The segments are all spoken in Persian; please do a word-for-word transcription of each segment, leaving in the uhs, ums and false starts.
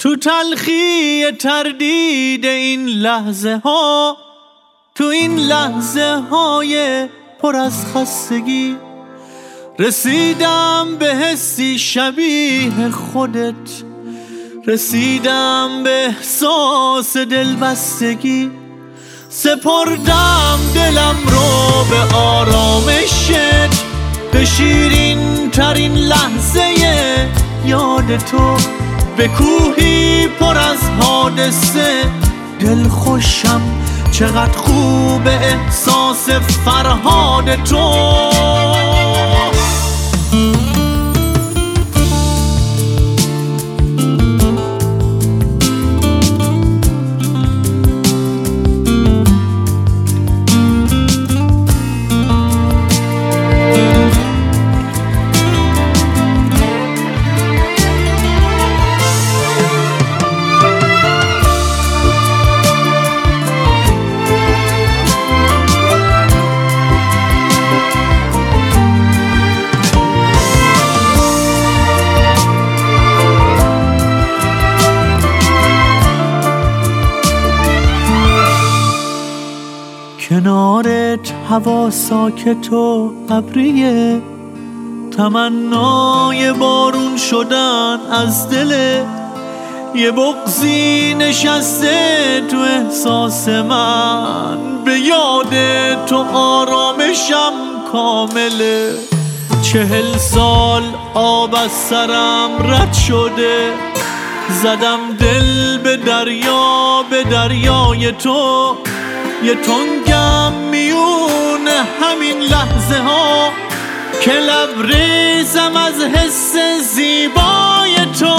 تو تلخی تردید این لحظه ها، تو این لحظه های پر از خستگی، رسیدم به حسی شبیه خودت، رسیدم به احساس دلبستگی، سپردم دلم رو به آرامشت، به شیرین ترین لحظه یاد تو، به کوهی پر از حادثه. دل خوشم چقدر خوب احساس فرهاد تو. کنارت هوا ساکت و ابریه، تمنای بارون شدن از دل، یه بغضی نشسته تو احساس من، به یاد تو آرامشم کامله. چهل سال آب از سرم رد شده، زدم دل به دریا، به دریای تو، یه تنگم میون همین لحظه ها که لبریزم از حس زیبای تو.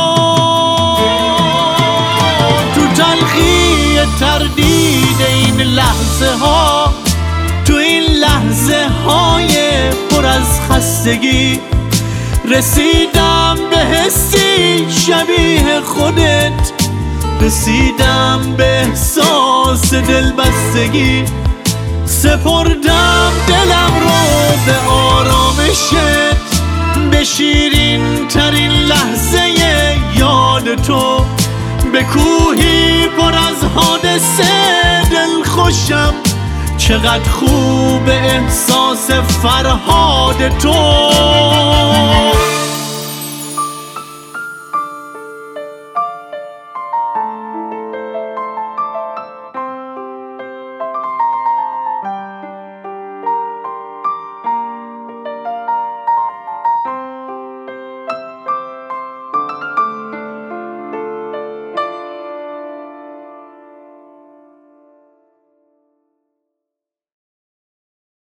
تو تلخی تردید این لحظه ها، تو این لحظه های پر از خستگی، رسیدم به حسی شبیه خودت، رسیدم به احساس دلبستگی، سپردم دلم رو به آرامشت، به شیرین ترین لحظه یاد تو، به کوهی پر از حادثه. دل خوشم چقدر خوب احساس فرهاد تو.